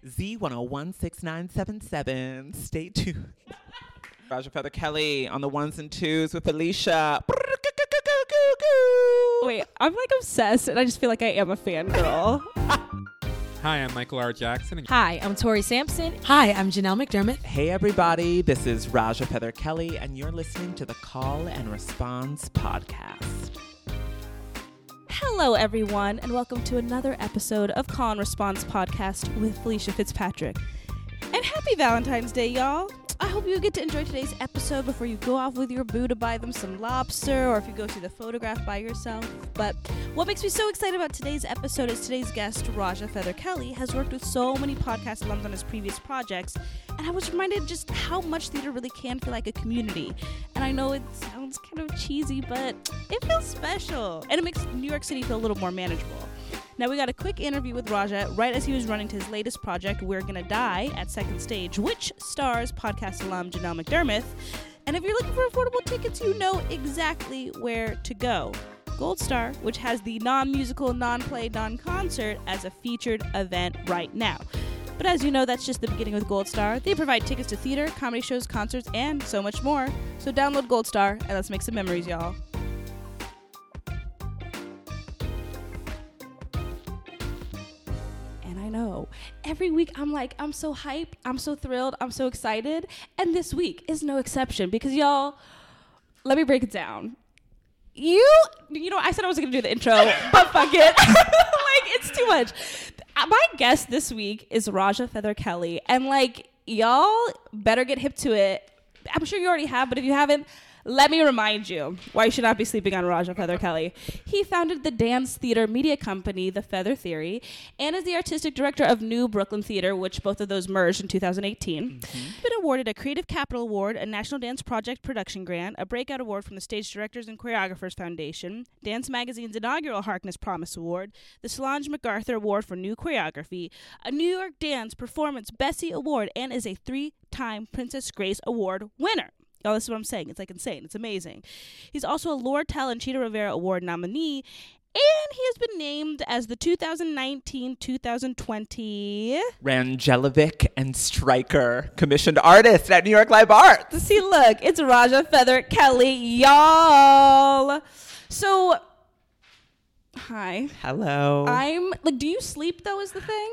Z1016977. Stay tuned. Raja Feather Kelly on the ones and twos with Alicia. Wait, I'm like obsessed, and I just feel like I am a fangirl. Hi, I'm Michael R. Jackson. Hi, I'm Tori Sampson. Hi, I'm Janelle McDermott. Hey everybody, this is Raja Feather Kelly, and you're listening to the Call and Response podcast. Hello, everyone, and welcome to another episode of Call and Response podcast with Felicia Fitzpatrick. And happy Valentine's Day, y'all. I hope you get to enjoy today's episode before you go off with your boo to buy them some lobster, or if you go see the photograph by yourself. But what makes me so excited about today's episode is today's guest, Raja Feather Kelly, has worked with so many podcast alums on his previous projects, and I was reminded just how much theater really can feel like a community. And I know it sounds kind of cheesy, but it feels special, and it makes New York City feel a little more manageable. Now, we got a quick interview with Raja right as he was running to his latest project, We're Gonna Die, at Second Stage, which stars podcast alum Janelle McDermott. And if you're looking for affordable tickets, you know exactly where to go. Gold Star, which has the non-musical, non-play, non-concert as a featured event right now. But as you know, that's just the beginning with Gold Star. They provide tickets to theater, comedy shows, concerts, and so much more. So download Gold Star, and let's make some memories, y'all. Know. Every week I'm so hyped, I'm so thrilled, I'm so excited, and this week is no exception because y'all, let me break it down. You know, I said I was gonna do the intro, but fuck it. Like, it's too much. My guest this week is Raja Feather Kelly, and like, y'all better get hip to it. I'm sure you already have, but if you haven't, let me remind you why you should not be sleeping on Raja Feather Kelly. He founded the dance theater media company, The Feather Theory, and is the artistic director of New Brooklyn Theater, which both of those merged in 2018. He's been awarded a Creative Capital Award, a National Dance Project Production Grant, a Breakout Award from the Stage Directors and Choreographers Foundation, Dance Magazine's inaugural Harkness Promise Award, the Solange MacArthur Award for New Choreography, a New York Dance Performance Bessie Award, and is a 3-time Princess Grace Award winner. Y'all, this is what I'm saying. It's like insane. It's amazing. He's also a Lord Tell and Chita Rivera Award nominee, and he has been named as the 2019-2020 Rangelovic and Stryker commissioned artist at New York Live Arts. See, look, it's Raja Feather Kelly, y'all. So, hi. Hello. I'm like, do you sleep though? Is the thing?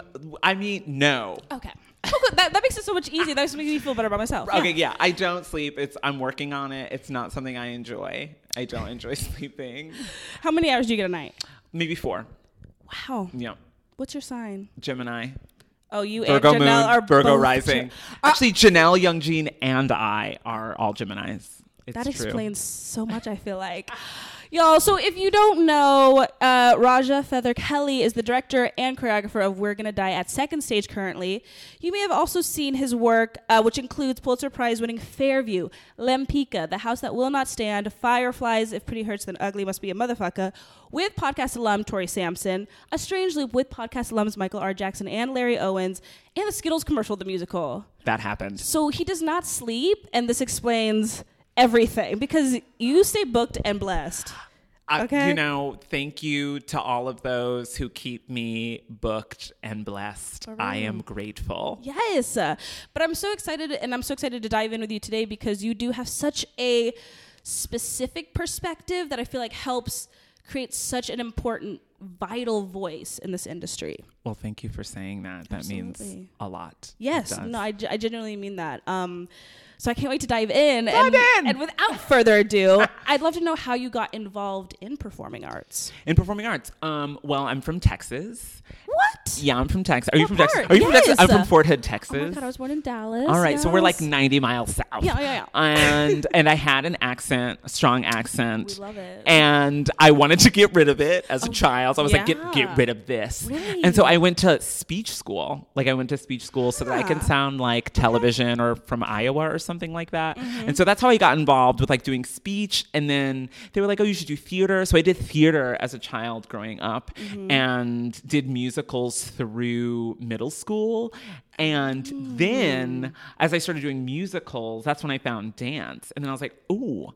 I mean, no. Okay. Oh, good. That makes it so much easier. That just makes me feel better about myself. Okay, yeah. I don't sleep. I'm working on it. It's not something I enjoy. I don't enjoy sleeping. How many hours do you get a night? Maybe 4. Wow. Yeah. What's your sign? Gemini. Oh, you Virgo and Janelle moon, are Virgo both rising. Actually, Janelle, Youngjin, and I are all Geminis. It's that true. explains so much, I feel like. Y'all, so if you don't know, Raja Feather Kelly is the director and choreographer of We're Gonna Die at Second Stage currently. You may have also seen his work, which includes Pulitzer Prize-winning Fairview, Lempicka, The House That Will Not Stand, Fireflies, If Pretty Hurts Then Ugly Must Be a Motherfucker, with podcast alum Tori Sampson, A Strange Loop with podcast alums Michael R. Jackson and Larry Owens, and the Skittles commercial, the musical. That happened. So he does not sleep, and this explains everything because you stay booked and blessed. Okay. You know, thank you to all of those who keep me booked and blessed. I am grateful. Yes. But I'm so excited, and I'm so excited to dive in with you today because you do have such a specific perspective that I feel like helps create such an important, vital voice in this industry. Well, thank you for saying that. That means a lot. Yes. No, I genuinely mean that. So I can't wait to dive in. And without further ado, I'd love to know how you got involved in performing arts. In performing arts? Well, I'm from Texas. What? Yeah, I'm from Texas. Are you from part? Texas? Are you from Yes. Texas? I'm from Fort Hood, Texas. Oh my God, I was born in Dallas. All right, yes. so we're like 90 miles south. Yeah. And I had an accent, a strong accent. We love it. And I wanted to get rid of it as a child. So I was like, get rid of this. Really? And so I went to speech school. Like I went to speech school so that I can sound like television or from Iowa or something like that. And so that's how I got involved with like doing speech. And then they were like, oh, you should do theater. So I did theater as a child growing up and did musicals through middle school. And then as I started doing musicals, that's when I found dance. And then I was like, ooh,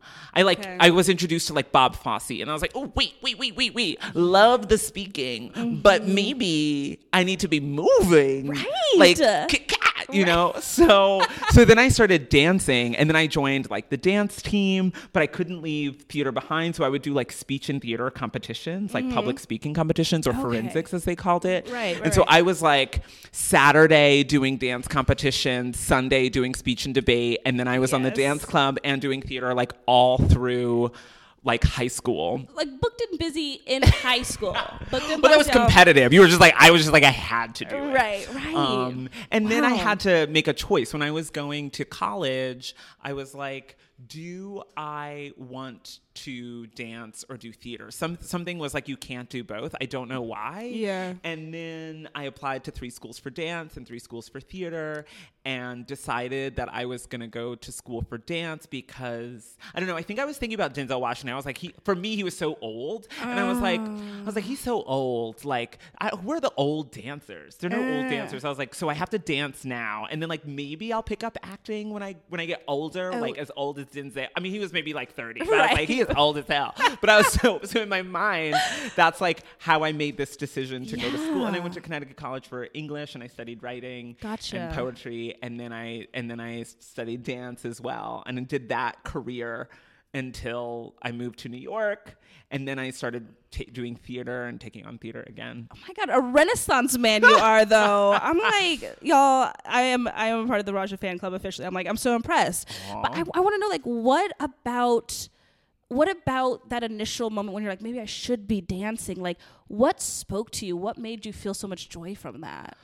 I was introduced to like Bob Fosse. And I was like, oh, wait. Love the speaking, but maybe Baby, I need to be moving. Right. Like, you know? So then I started dancing, and then I joined like the dance team, but I couldn't leave theater behind. So I would do like speech and theater competitions, like public speaking competitions, or forensics as they called it. Right. And so I was like Saturday doing dance competitions, Sunday doing speech and debate. And then I was on the dance club and doing theater like all through like high school. Like booked and busy in high school. But that was competitive. You were just like, I was just like, I had to do it. Right. And then I had to make a choice. When I was going to college, I was like, do I want to dance or do theater? Something was like, you can't do both. I don't know why. Yeah. And then I applied to 3 schools for dance and 3 schools for theater, and decided that I was going to go to school for dance because, I don't know, I think I was thinking about Denzel Washington. I was like, for me, he was so old. And I was like, he's so old. Like, who are the old dancers? There are no old dancers. I was like, so I have to dance now. And then like, maybe I'll pick up acting when I get older, like as old as Denzel. I mean, he was maybe like 30, but I was like, he is old as hell. But I was so in my mind, that's like how I made this decision to go to school. And I went to Connecticut College for English, and I studied writing and poetry. And then I studied dance as well, and I did that career until I moved to New York, and then I started doing theater and taking on theater again. Oh my God, a Renaissance man you are, though. I'm like, y'all, I am a part of the Raja fan club officially. I'm like, I'm so impressed. Aww. But I want to know, like, what about that initial moment when you're like, maybe I should be dancing? Like, what spoke to you? What made you feel so much joy from that?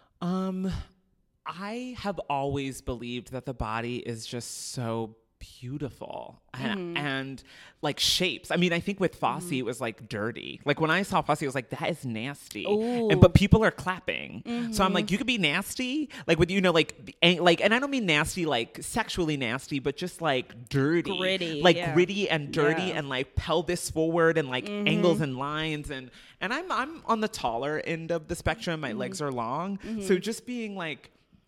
I have always believed that the body is just so beautiful and like shapes. I mean, I think with Fosse, it was like dirty. Like when I saw Fosse, I was like, that is nasty. But people are clapping. So I'm like, you could be nasty. Like with, you know, like, and I don't mean nasty, like sexually nasty, but just like dirty. Gritty. Like gritty and dirty and like pelvis forward and like angles and lines. And I'm on the taller end of the spectrum. My legs are long. So just being like,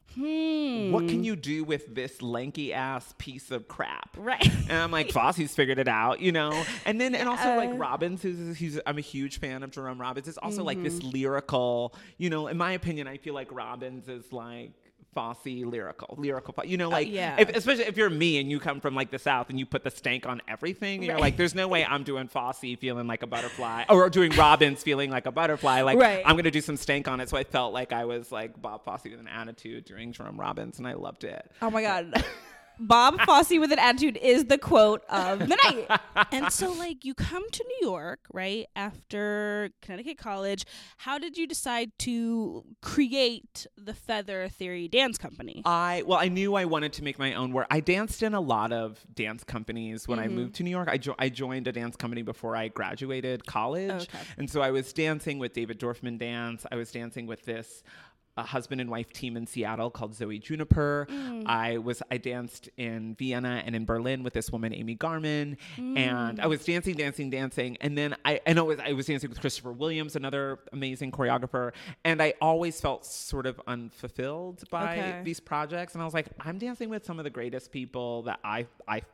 what can you do with this lanky ass piece of crap? Right. And I'm like, Fosse's figured it out, you know? And also like Robbins, I'm a huge fan of Jerome Robbins. It's also like this lyrical, you know, in my opinion, I feel like Robbins is like Fosse lyrical, you know, like, especially if you're me and you come from like the South and you put the stank on everything, you're like, there's no way I'm doing Fosse feeling like a butterfly or doing Robbins feeling like a butterfly. Like, I'm going to do some stank on it. So I felt like I was like Bob Fosse with an attitude during Jerome Robbins, and I loved it. Oh my God. Bob Fosse with an attitude is the quote of the night. And so, like, you come to New York, right, after Connecticut College. How did you decide to create the Feather Theory Dance Company? I knew I wanted to make my own work. I danced in a lot of dance companies when I moved to New York. I joined a dance company before I graduated college. Okay. And so I was dancing with David Dorfman Dance. I was dancing with this a husband and wife team in Seattle called Zoe Juniper. I danced in Vienna and in Berlin with this woman, Amy Garman. And I was dancing. And then I was dancing with Christopher Williams, another amazing choreographer. And I always felt sort of unfulfilled by these projects. And I was like, I'm dancing with some of the greatest people that I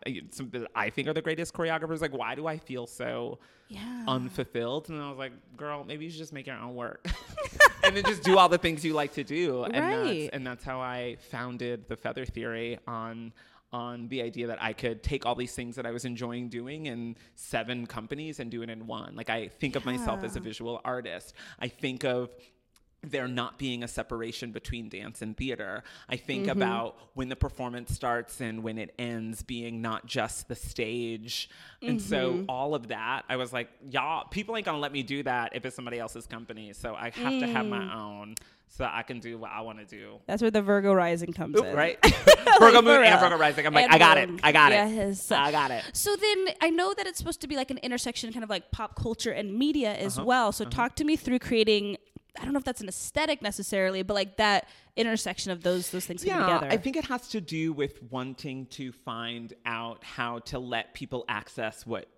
think are the greatest choreographers. Like, why do I feel so unfulfilled? And I was like, girl, maybe you should just make your own work. And then just do all the things you like to do. And that's how I founded the Feather Theory on the idea that I could take all these things that I was enjoying doing in 7 companies and do it in one. Like, I think of myself as a visual artist. I think of there not being a separation between dance and theater. I think about when the performance starts and when it ends being not just the stage. And so all of that, I was like, y'all, people ain't gonna let me do that if it's somebody else's company. So I have to have my own so that I can do what I want to do. That's where the Virgo rising comes in. Right? Virgo moon and Virgo rising. I'm like, I got it. I got it. So then I know that it's supposed to be like an intersection, kind of like pop culture and media as well. So talk to me through creating, I don't know if that's an aesthetic necessarily, but like that intersection of those things coming together. I think it has to do with wanting to find out how to let people access what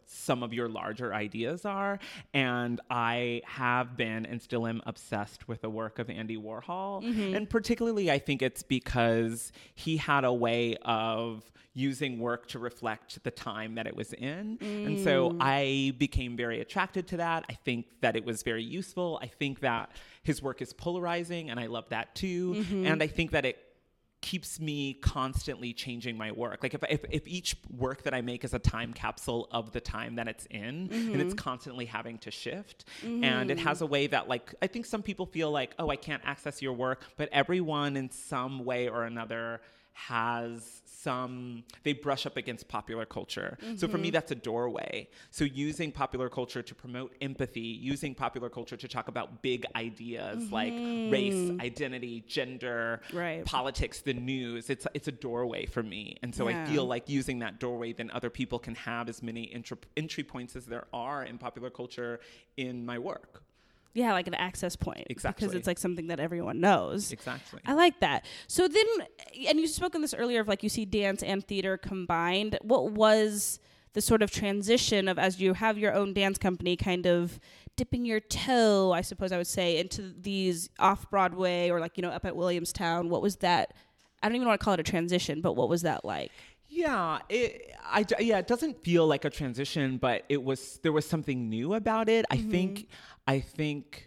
some of your larger ideas are. And I have been and still am obsessed with the work of Andy Warhol. And particularly, I think it's because he had a way of using work to reflect the time that it was in. And so I became very attracted to that. I think that it was very useful. I think that his work is polarizing, and I love that too. And I think that it keeps me constantly changing my work. Like if each work that I make is a time capsule of the time that it's in, and it's constantly having to shift. And it has a way that, like, I think some people feel like, oh, I can't access your work, but everyone in some way or another has they brush up against popular culture. So for me, that's a doorway. So using popular culture to promote empathy, using popular culture to talk about big ideas like race, identity, gender, politics, the news, it's a doorway for me. And so I feel like using that doorway, then other people can have as many entry points as there are in popular culture in my work. Yeah, like an access point. Exactly. Because it's like something that everyone knows. Exactly. I like that. So then, and you spoke on this earlier of like you see dance and theater combined. What was the sort of transition of, as you have your own dance company, kind of dipping your toe, I suppose I would say, into these off-Broadway or like, you know, up at Williamstown? What was that? I don't even want to call it a transition, but what was that like? Yeah, it doesn't feel like a transition, but there was something new about it. I think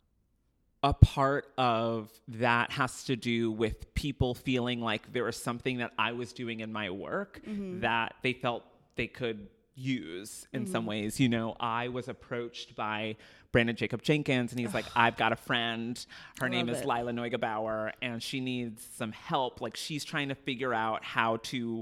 a part of that has to do with people feeling like there was something that I was doing in my work that they felt they could use in some ways. You know, I was approached by Brandon Jacob Jenkins, and he's like, I've got a friend. Her name is Lila Neugebauer, and she needs some help. Like, she's trying to figure out how to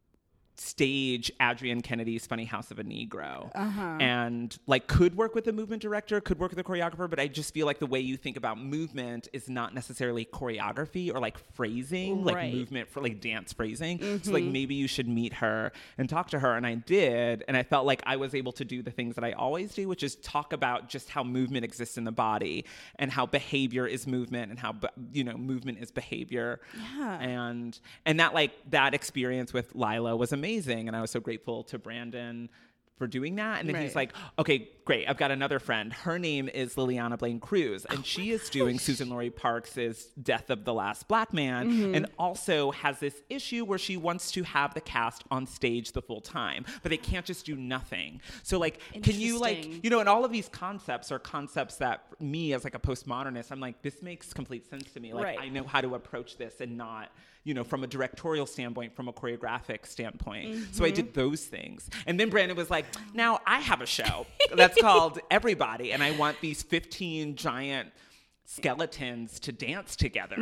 stage Adrienne Kennedy's Funny House of a Negro, and like could work with the movement director, could work with the choreographer, but I just feel like the way you think about movement is not necessarily choreography or like phrasing, like movement for like dance phrasing. So like maybe you should meet her and talk to her, and I did, and I felt like I was able to do the things that I always do, which is talk about just how movement exists in the body and how behavior is movement and how movement is behavior. And that experience with Lila was amazing, and I was so grateful to Brandon for doing that. And then he's like, okay, great, I've got another friend. Her name is Liliana Blaine Cruz, and she is doing Susan Laurie Parks' Death of the Last Black Man, and also has this issue where she wants to have the cast on stage the full time, but they can't just do nothing. So like, can you like, you know, and all of these concepts are concepts that me as like a postmodernist, I'm like, this makes complete sense to me. Like I know how to approach this and not, you know, from a directorial standpoint, from a choreographic standpoint. So I did those things. And then Brandon was like, now I have a show that's called Everybody, and I want these 15 giant skeletons to dance together.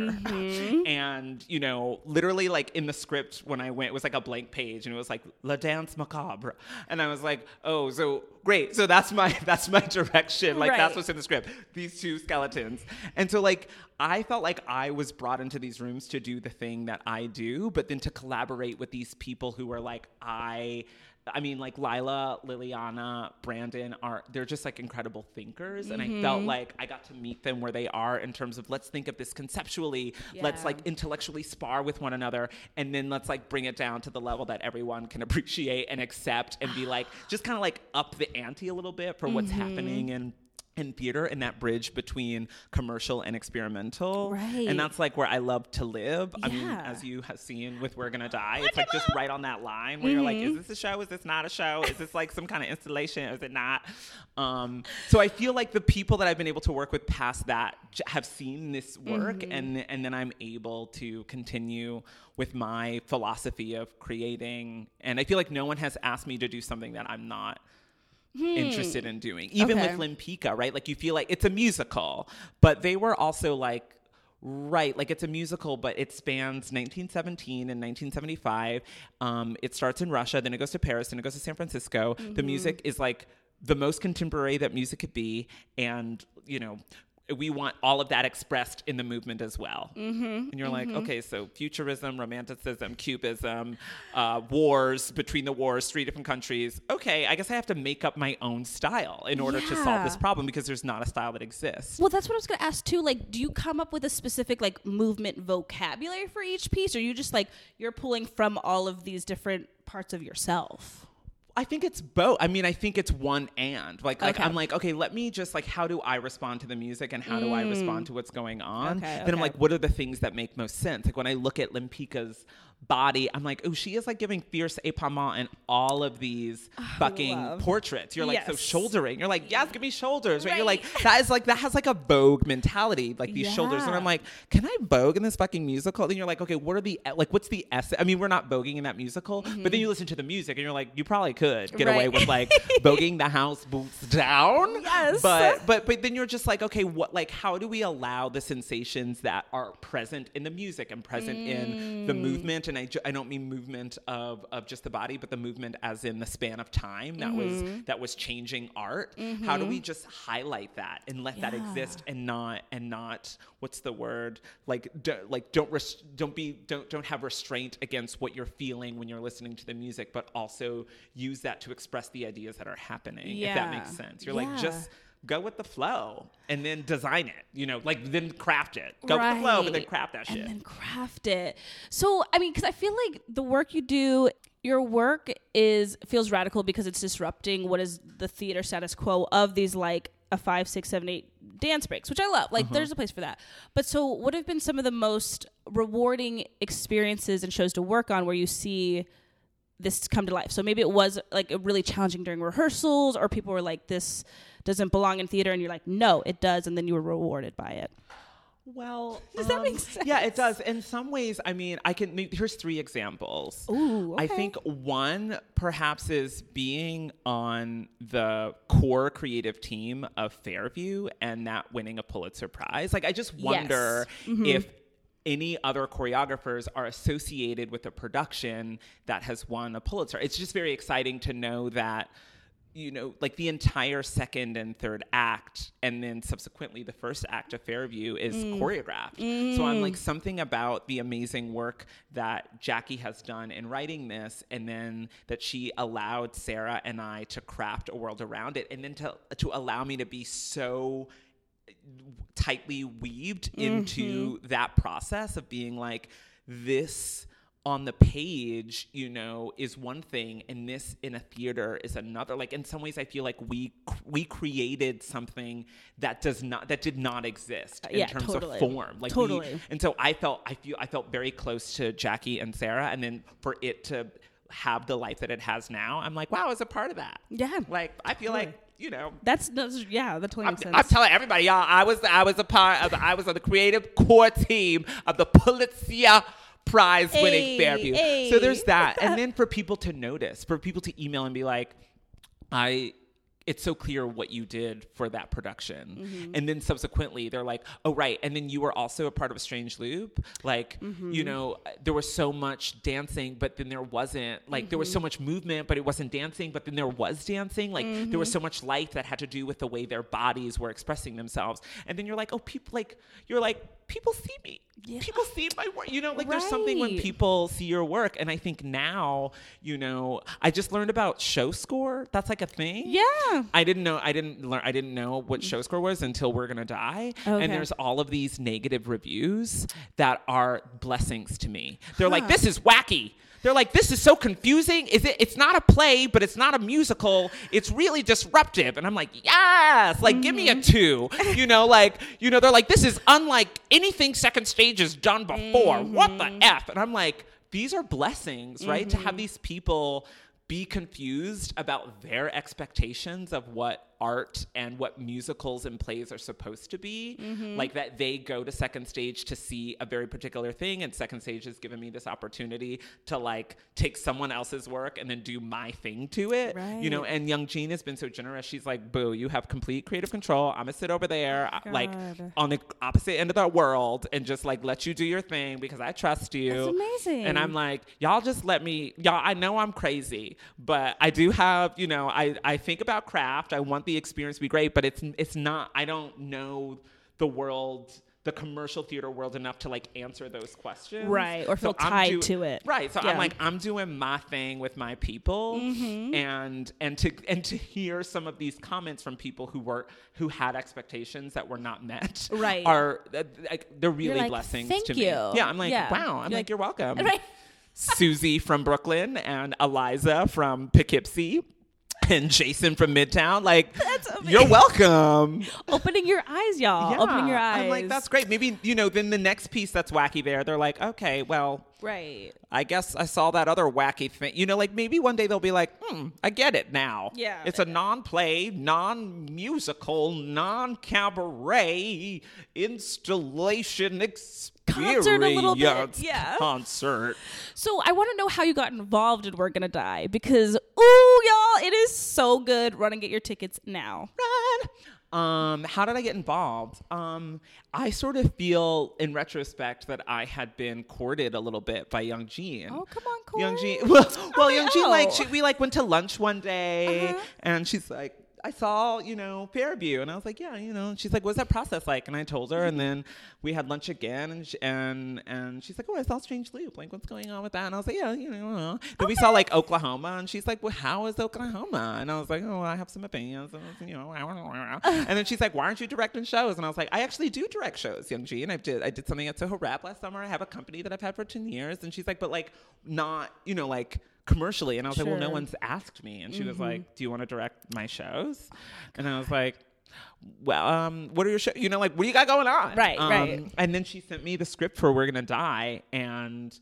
And, you know, literally like in the script when I went, it was like a blank page, and it was like La Danse Macabre. And I was like, oh, so great. So that's my direction. Like that's what's in the script, these two skeletons. And so like, I felt like I was brought into these rooms to do the thing that I do, but then to collaborate with these people who are like, I mean, like Lila, Liliana, Brandon they're just like incredible thinkers. And I felt like I got to meet them where they are in terms of, let's think of this conceptually, let's like intellectually spar with one another, and then let's like bring it down to the level that everyone can appreciate and accept, and be like, just kind of like up the ante a little bit for what's happening in theater, and that bridge between commercial and experimental. And that's like where I love to live. I mean, as you have seen with We're Gonna Die, it's like just right on that line where you're like, is this a show? Is this not a show? Is this like some kind of installation? Is it not? So I feel like the people that I've been able to work with past that have seen this work, and then I'm able to continue with my philosophy of creating. And I feel like no one has asked me to do something that I'm not interested in doing, even with Limpika, right? Like you feel like it's a musical, but they were also like, like it's a musical, but it spans 1917 and 1975. It starts in Russia, then it goes to Paris, then it goes to San Francisco. The music is like the most contemporary that music could be, and you know, we want all of that expressed in the movement as well. And you're like, okay, so futurism, romanticism, cubism, wars, between the wars, 3 different countries. Okay, I guess I have to make up my own style in order to solve this problem, because there's not a style that exists. Well, that's what I was going to ask too. Like, do you come up with a specific like movement vocabulary for each piece, or you just like, you're pulling from all of these different parts of yourself? I think it's both. I mean, I think it's one and. Like Okay. I'm like, okay, let me just like, how do I respond to the music and how do I respond to what's going on? Okay, Then I'm okay. like, what are the things that make most sense? Like when I look at Lempicka's body, I'm like, oh, she is like giving fierce épaulement in all of these fucking love. portraits. You're like, so Yes. shouldering. You're like, yes, give me shoulders. Right? You're Right. like, that has like a Vogue mentality, like these shoulders. And Yeah. I'm like, can I Vogue in this fucking musical? Then you're like, okay, what are the, like, what's the essence? I mean, we're not Voguing in that musical, but then you listen to the music and you're like, you probably could get away Right. with like Voguing the house boots down. Yes. But then you're just like, okay, what, like, how do we allow the sensations that are present in the music and present in the movement? And I don't mean movement of just the body, but the movement as in the span of time that was changing art. How do we just highlight that and let that exist and not what's the word, like don't have restraint against what you're feeling when you're listening to the music, but also use that to express the ideas that are happening, if that makes sense. You're like, just go with the flow and then design it, you know, like then craft it. Go with the flow, but then craft that shit. And then craft it. So, I mean, because I feel like the work you do, your work feels radical because it's disrupting what is the theater status quo of these like a 5, 6, 7, 8 dance breaks, which I love. Like there's a place for that. But so what have been some of the most rewarding experiences and shows to work on where you see this come to life? So maybe it was like really challenging during rehearsals, or people were like, this doesn't belong in theater, and you're like, no, it does, and then you were rewarded by it. Well, Does that make sense? Yeah, it does. In some ways, I mean, here's 3 examples. Ooh, okay. I think one perhaps is being on the core creative team of Fairview and that winning a Pulitzer Prize. Like, I just wonder if any other choreographers are associated with a production that has won a Pulitzer. It's just very exciting to know that, you know, like the entire second and third act, and then subsequently the first act of Fairview is choreographed. So I'm like, something about the amazing work that Jackie has done in writing this, and then that she allowed Sarah and I to craft a world around it, and then to allow me to be so tightly weaved into that process of being like, this on the page, you know, is one thing, and this in a theater is another. Like, in some ways, I feel like we created something that did not exist in terms of form. Like, and so I felt very close to Jackie and Sarah, and then for it to have the life that it has now, I'm like, wow, I was a part of that. Yeah, like I feel like, you know, that totally makes sense. I'm telling everybody, y'all, I was on the creative core team of the Pulitzer Prize winning Fairview. So there's that. And then for people to notice, for people to email and be like, it's so clear what you did for that production. And then subsequently they're like, oh, right. And then you were also a part of A Strange Loop. Like, you know, there was so much dancing, but then there wasn't, like, there was so much movement, but it wasn't dancing, but then there was dancing. Like, there was so much life that had to do with the way their bodies were expressing themselves. And then you're like, oh, people see me. Yeah. People see my work, you know, like there's something when people see your work. And I think now, you know, I just learned about show score. That's like a thing. Yeah. I didn't know what show score was until We're Gonna Die. Okay. And there's all of these negative reviews that are blessings to me. They're like, this is wacky. They're like, this is so confusing. It's not a play, but it's not a musical. It's really disruptive. And I'm like, yes, like, give me a 2. You know, they're like, this is unlike anything Second Stage has done before. What the F? And I'm like, these are blessings, right? To have these people be confused about their expectations of what art and what musicals and plays are supposed to be. Like that they go to Second Stage to see a very particular thing, and Second Stage has given me this opportunity to like take someone else's work and then do my thing to it. Right. You know, and Young Jean has been so generous. She's like, boo, you have complete creative control. I'm gonna sit over there like on the opposite end of the world and just like let you do your thing because I trust you. That's amazing. And I'm like, y'all just let me, y'all, I know I'm crazy, but I do have, you know, I think about craft. I want the experience to be great, but it's not, I don't know the world, the commercial theater world enough to like answer those questions. Right. Or feel tied to it. Right. So I'm like, I'm doing my thing with my people and to hear some of these comments from people who had expectations that were not met. Right. Are like, they're really like, blessings thank to you. me. Yeah. I'm like, wow. I'm like, you're welcome. Right. Susie from Brooklyn and Eliza from Poughkeepsie and Jason from Midtown. Like, That's amazing. You're welcome. Opening your eyes, y'all. Yeah. Opening your eyes. I'm like, that's great. Maybe, then the next piece that's wacky there, they're like, okay, well, right. I guess I saw that other wacky thing. Like maybe one day they'll be like, I get it now. Yeah. It's a non-play, non-musical, non-cabaret installation experience. Concert a little bit. Yeah. Concert. So I want to know how you got involved in We're Gonna Die, because, ooh, y'all, it is so good. Run and get your tickets now. Run. How did I get involved? I sort of feel, in retrospect, that I had been courted a little bit by Young Jean. Oh, come on, Corey. Young Jean. Well, Young Jean, we went to lunch one day, and she's like, I saw, Fairview, and I was like, yeah, and she's like, what's that process like? And I told her, and then we had lunch again, and she's like, oh, I saw Strange Loop, like, what's going on with that? And I was like, yeah, Then we saw like Oklahoma, and she's like, well, how is Oklahoma? And I was like, oh, I have some opinions, and then she's like, why aren't you directing shows? And I was like, I actually do direct shows, Young G, and I did something at Soho Rap last summer. I have a company that I've had for 10 years, and she's like, but like, not, like, commercially. And I was like, well, no one's asked me. And she was like, do you want to direct my shows? And I was like, well, what are your shows? Like, what do you got going on? Right, right. And then she sent me the script for We're Gonna Die, and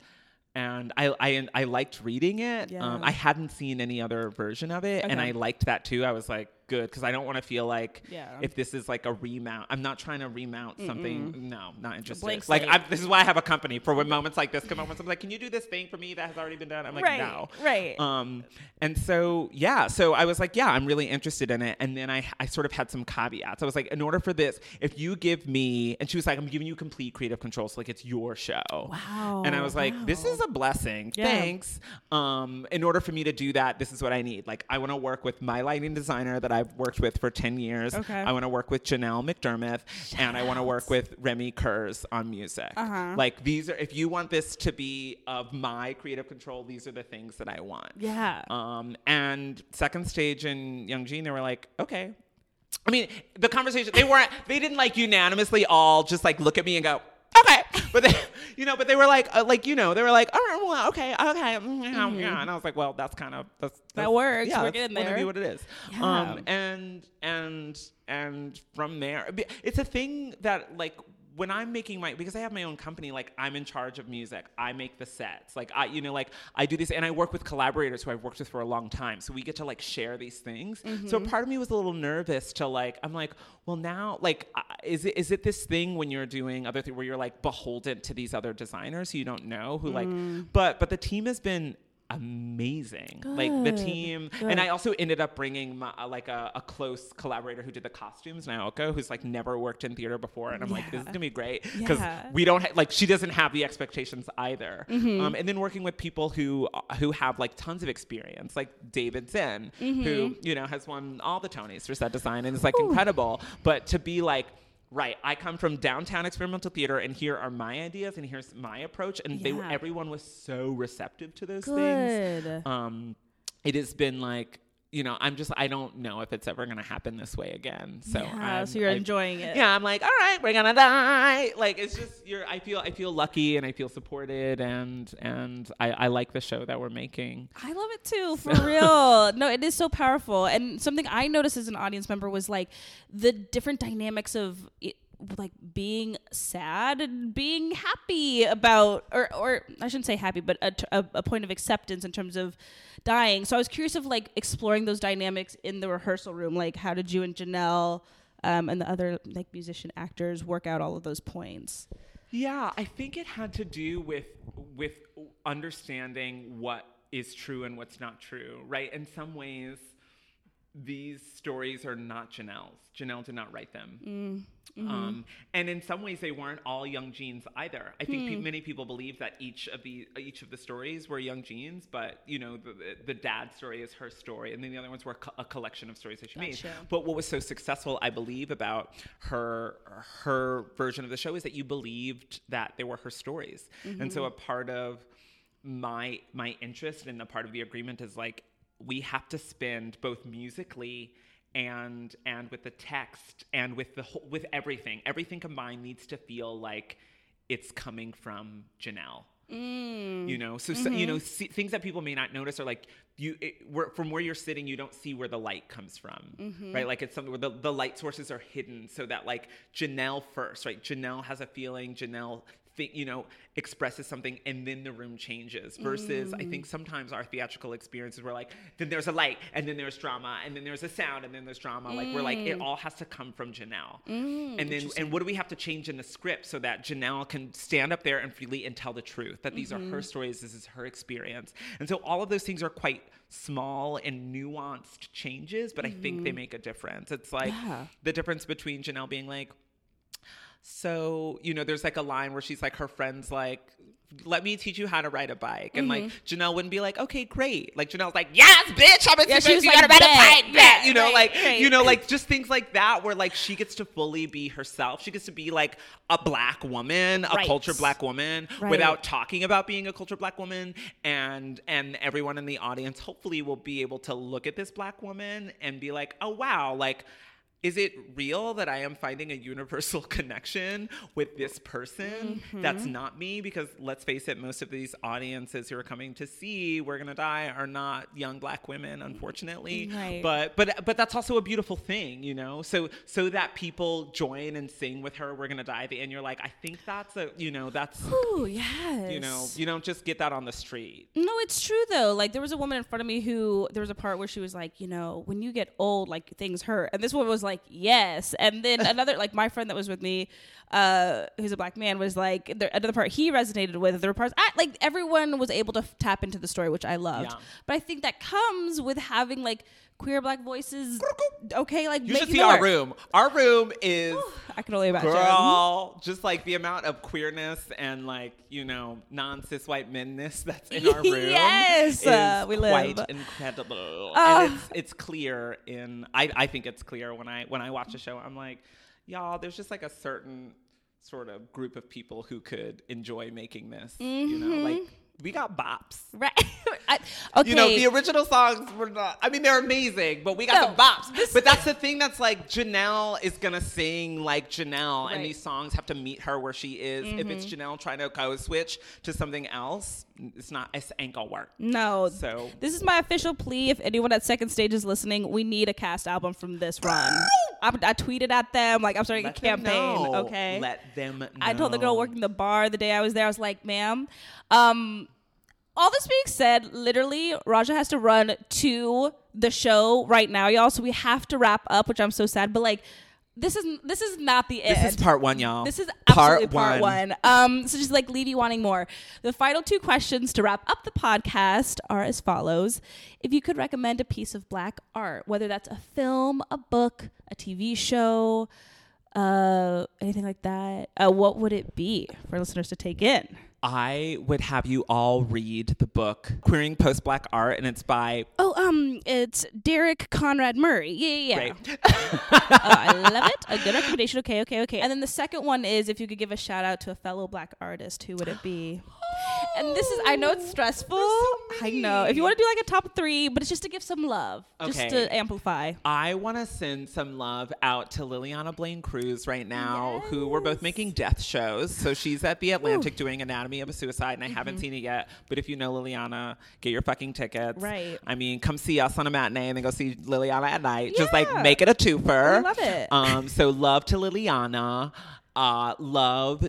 I liked reading it. Yeah. I hadn't seen any other version of it, and I liked that too. I was like, good, because I don't want to feel like if this is like a remount. I'm not trying to remount something. No, not interested. Like, this is why I have a company, for when moments like this come up. When someone's like, can you do this thing for me that has already been done? I'm like, no. Right. And so, so I was like, yeah, I'm really interested in it. And then I sort of had some caveats. I was like, in order for this, if you give me, and she was like, I'm giving you complete creative control. So like, it's your show. Wow. And I was like, this is a blessing. Yeah. Thanks. In order for me to do that, this is what I need. Like, I want to work with my lighting designer that I've worked with for 10 years. Okay. I want to work with Janelle McDermott, and I want to work with Remy Kurz on music. Like, these are, if you want this to be of my creative control, these are the things that I want. Yeah. And Second Stage and Young Jean, they were like, okay. I mean, the conversation, they didn't like unanimously all just like look at me and go, okay. But they, but they were like, they were like, all right, well, okay. Yeah. And I was like, well, that's that works. Yeah, we're getting there. That's gonna be what it is. Yeah. And from there, it's a thing that like, when I'm making because I have my own company, like, I'm in charge of music. I make the sets. Like, I do this, and I work with collaborators who I've worked with for a long time. So we get to like share these things. So part of me was a little nervous to like, I'm like, well, now, like, is it this thing when you're doing other things where you're like beholden to these other designers who you don't know who like, but the team has been amazing. Good. Like, the team. Good. And I also ended up bringing a close collaborator who did the costumes, Naoko, who's like never worked in theater before. And I'm like, this is gonna be great, because we don't she doesn't have the expectations either. And then working with people who have like tons of experience, like David Zinn, who has won all the Tonys for set design and is like incredible. But to be like, right, I come from downtown experimental theater, and here are my ideas, and here's my approach, and everyone was so receptive to those things. It has been like, I don't know if it's ever going to happen this way again. So so you're enjoying it. Yeah, I'm like, all right, we're gonna die. Like, it's just I feel lucky, and I feel supported, and I like the show that we're making. I love it too, for real. No, it is so powerful. And something I noticed as an audience member was like the different dynamics of it, like being sad and being happy about, or I shouldn't say happy, but a point of acceptance in terms of dying. So I was curious of like exploring those dynamics in the rehearsal room. Like, how did you and Janelle and the other like musician actors work out all of those points? Yeah, I think it had to do with understanding what is true and what's not true, right? In some ways, these stories are not Janelle's. Janelle did not write them. And in some ways, they weren't all Young Jean's either. I think many people believe that each of the stories were Young Jean's, but the dad story is her story, and then the other ones were a collection of stories that she made. But what was so successful, I believe, about her version of the show is that you believed that they were her stories. And so a part of my interest and a part of the agreement is like, we have to spend both musically and with the text and with everything combined needs to feel like it's coming from Janelle. You know, so you know, things that people may not notice are like from where you're sitting, you don't see where the light comes from, right? Like it's something where the light sources are hidden, so that like Janelle first, right? Janelle has a feeling, Janelle expresses something, and then the room changes. Versus, I think sometimes our theatrical experiences were like, then there's a light, and then there's drama, and then there's a sound, and then there's drama. Like we're like, it all has to come from Janelle. And what do we have to change in the script so that Janelle can stand up there and freely and tell the truth, that these are her stories, this is her experience. And so all of those things are quite small and nuanced changes, but I think they make a difference. It's like the difference between Janelle being like, so, you know, there's like a line where she's like, her friend's like, let me teach you how to ride a bike. And like, Janelle wouldn't be like, okay, great. Like, Janelle's like, yes, bitch, I'm a she was like, how to ride a bike. Yeah, you know, right. You know, like just things like that where like she gets to fully be herself. She gets to be like a black woman, a culture black woman without talking about being a culture black woman. And everyone in the audience hopefully will be able to look at this black woman and be like, oh, wow, like, is it real that I am finding a universal connection with this person that's not me? Because let's face it, most of these audiences who are coming to see We're Gonna Die are not young black women, unfortunately. Right. But that's also a beautiful thing, you know? So that people join and sing with her We're Gonna Die at the end, you're like, I think that's Ooh, yes. You know, you don't just get that on the street. No, it's true though. Like there was a woman in front of me there was a part where she was like, you know, when you get old, like things hurt. And this one was like, yes. And then another, like my friend that was with me, who's a black man, was like, another part he resonated with. There were parts, like everyone was able to tap into the story, which I loved. Yeah. But I think that comes with having like queer black voices. Okay, like you should see our room. Our room is, I can only imagine. Girl, just like the amount of queerness and like, you know, non-cis white menness that's in our room. Yes, is we quite live. incredible. And it's clear I think it's clear when I watch a show. I'm like, y'all, there's just like a certain sort of group of people who could enjoy making this. You know, like we got bops. Right. Okay. You know, the original songs were not, I mean, they're amazing, but we got some bops. But that's the thing, that's like, Janelle is going to sing like Janelle, and these songs have to meet her where she is. If it's Janelle trying to code switch to something else, it ain't gonna work. No. So this is my official plea. If anyone at Second Stage is listening, we need a cast album from this run. I tweeted at them, like, I'm starting a campaign. Okay. Let them know. I told the girl working the bar the day I was there, I was like, ma'am, all this being said, literally, Raja has to run to the show right now, y'all. So we have to wrap up, which I'm so sad. But like, this is not the end. This is part one, y'all. This is absolutely part one. So just like leave you wanting more. The final two questions to wrap up the podcast are as follows. If you could recommend a piece of black art, whether that's a film, a book, a TV show, anything like that, what would it be for listeners to take in? I would have you all read the book Queering Post-Black Art, and it's by... it's Derek Conrad Murray. Yeah. Great. I love it. A good recommendation. Okay. And then the second one is, if you could give a shout out to a fellow black artist, who would it be? And this is, I know it's stressful. I know. If you want to do like a top 3, but it's just to give some love. Okay. Just to amplify. I want to send some love out to Liliana Blaine Cruz right now, who we're both making death shows. So she's at the Atlantic doing Anatomy of a Suicide, and I haven't seen it yet. But if you know Liliana, get your fucking tickets. Right. I mean, come see us on a matinee and then go see Liliana at night. Yeah. Just like make it a twofer. I love it. So love to Liliana. Love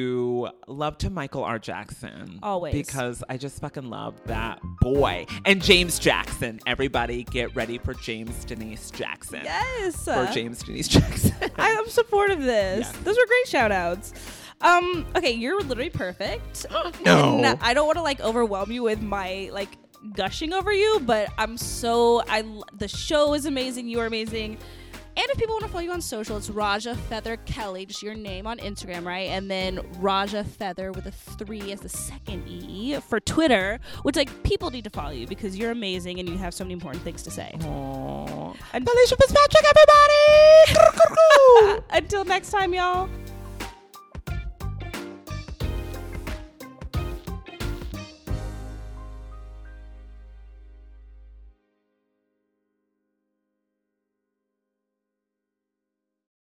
to Michael R. Jackson. Always. Because I just fucking love that boy. And James Jackson. Everybody get ready for James Denise Jackson. Yes. For James Denise Jackson. I am supportive of this. Yes. Those were great shout outs. Okay, you're literally perfect. No. And I don't want to like overwhelm you with my like gushing over you, but the show is amazing. You are amazing. And if people want to follow you on social, it's Raja Feather Kelly, just your name on Instagram, right? And then Raja Feather with a 3 as the second E for Twitter, which like people need to follow you because you're amazing and you have so many important things to say. Aww. And Alicia Fitzpatrick, everybody! Until next time, y'all.